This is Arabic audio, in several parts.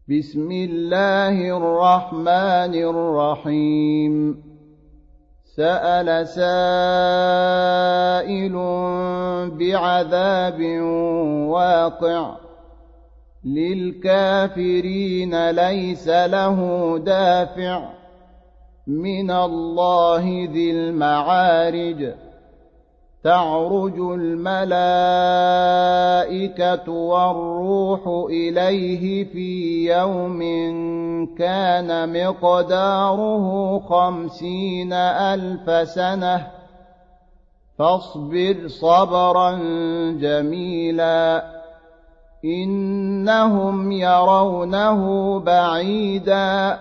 بسم الله الرحمن الرحيم سأل سائل بعذاب واقع للكافرين ليس له دافع من الله ذي المعارج تعرج الملائكة والروح إليه في يوم كان مقداره 50,000 سنة فاصبر صبرا جميلا إنهم يرونه بعيدا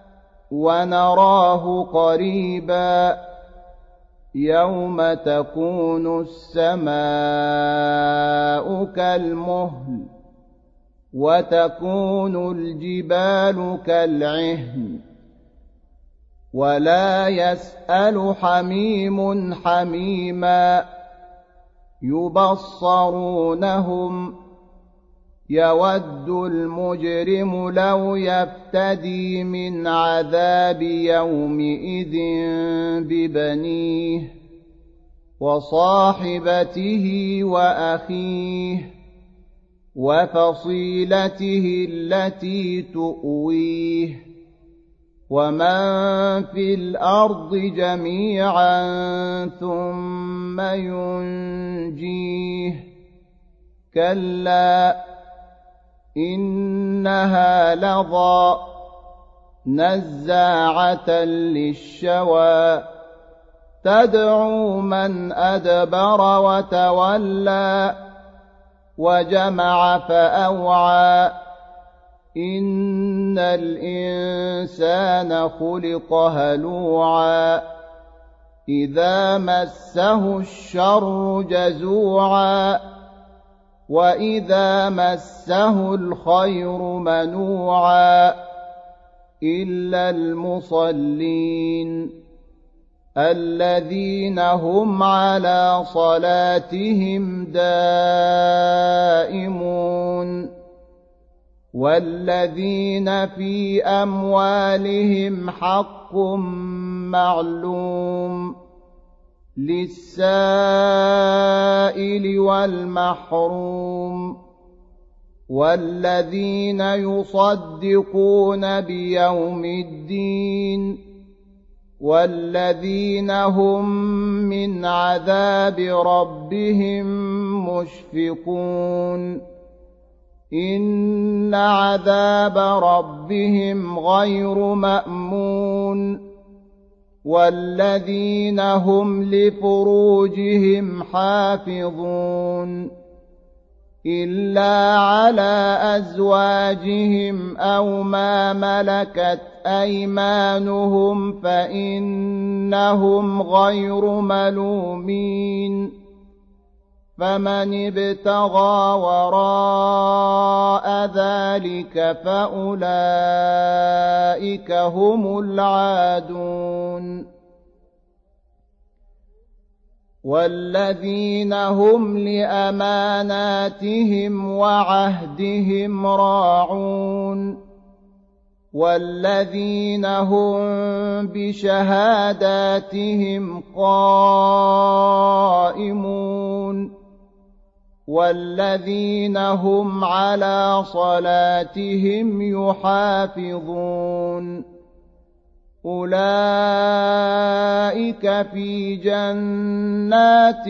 ونراه قريبا يوم تكون السماء كالمهل وتكون الجبال كالعهن ولا يسأل حميم حميما يبصرونهم يود المجرم لو يفتدي من عذاب يومئذ ببنيه وصاحبته وأخيه وفصيلته التي تؤويه ومن في الأرض جميعا ثم ينجيه كلا إنها لظى نزاعة للشوى تدعو من أدبر وتولى وجمع فأوعى إن الإنسان خلق هلوعا إذا مسه الشر جزوعا وإذا مسه الخير منوعا إلا المصلين الذين هم على صلاتهم دائمون والذين في أموالهم حق معلوم للسائل والمحروم والذين يصدقون بيوم الدين والذين هم من عذاب ربهم مشفقون إن عذاب ربهم غير مأمون والذين هم لفروجهم حافظون إلا على أزواجهم أو ما ملكت أيمانهم فإنهم غير ملومين فمن ابتغى وراء ذلك فأولئك هم العادون والذين هم لأماناتهم وعهدهم راعون والذين هم بشهاداتهم قائمون والذين هم على صلاتهم يحافظون أولئك في جنات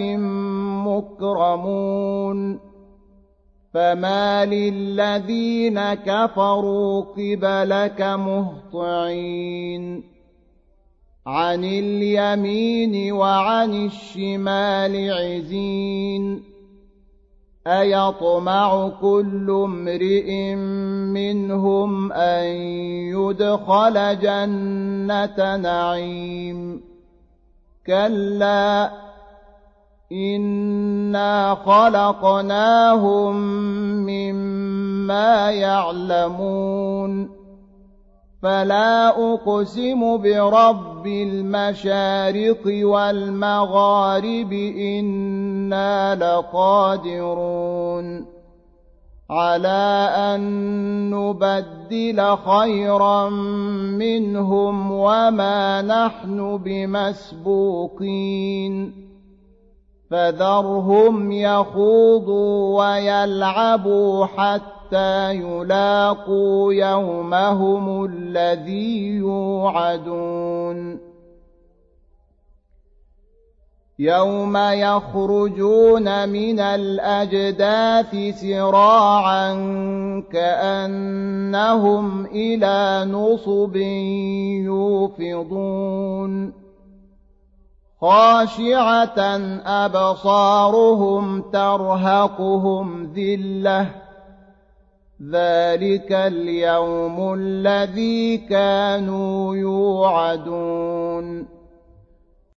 مكرمون فما للذين كفروا قبلك مهطعين عن اليمين وعن الشمال عزين أيطمع كل امرئ منهم أن يدخل جنة نعيم كلا إنا خلقناهم مما يعلمون فلا أقسم برب المشارق والمغارب إنا لقادرون على أن نبدل خيرا منهم وما نحن بمسبوقين فذرهم يخوضوا ويلعبوا حتى يلاقوا يومهم الذي يوعدون يوم يخرجون من الأجداث سراعا كأنهم إلى نصب يوفضون خاشعة أبصارهم ترهقهم ذلة ذلك اليوم الذي كانوا يوعدون